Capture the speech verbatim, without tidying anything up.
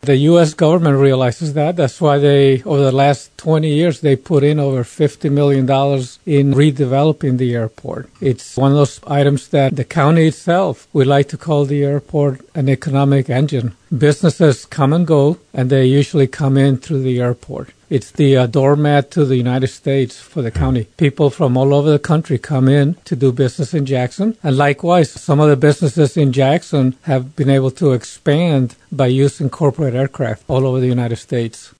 The U S government realizes that. That's why they, over the last twenty years, they put in over fifty million dollars in redeveloping the airport. It's one of those items that the county itself would like to call the airport an economic engine. Businesses come and go, and they usually come in through the airport. It's the uh, doormat to the United States for the county. People from all over the country come in to do business in Jackson. And likewise, some of the businesses in Jackson have been able to expand by using corporate aircraft all over the United States.